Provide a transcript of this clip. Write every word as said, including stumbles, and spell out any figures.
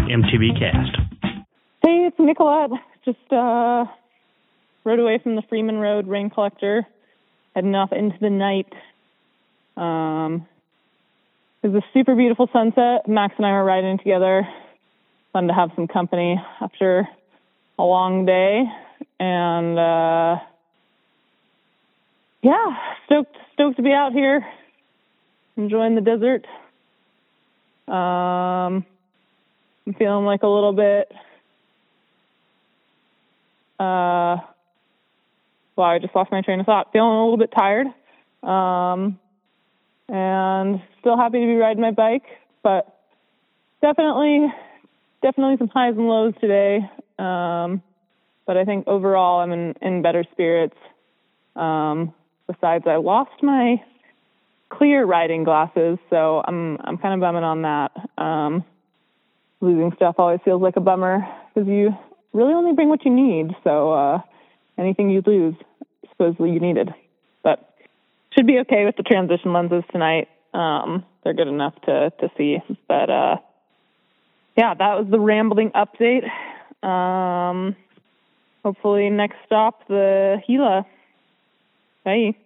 M T B Cast. Hey, it's Nicolette. Just uh, rode away from the Freeman Road rain collector, heading off into the night. Um, it was a super beautiful sunset. Max and I were riding together. Fun to have some company after a long day. And uh, yeah, stoked, stoked to be out here, enjoying the desert. Um, I'm feeling like a little bit, uh, well, I just lost my train of thought. Feeling a little bit tired, um, and still happy to be riding my bike, but definitely, definitely some highs and lows today. Um, but I think overall I'm in, in better spirits. Um, besides, I lost my clear riding glasses, so I'm I'm kind of bumming on that. Um, losing stuff always feels like a bummer because you really only bring what you need. So uh, anything you lose, supposedly you needed. But should be okay with the transition lenses tonight. Um, they're good enough to to see. But uh, yeah, that was the rambling update. Um, hopefully next stop the Gila. Bye.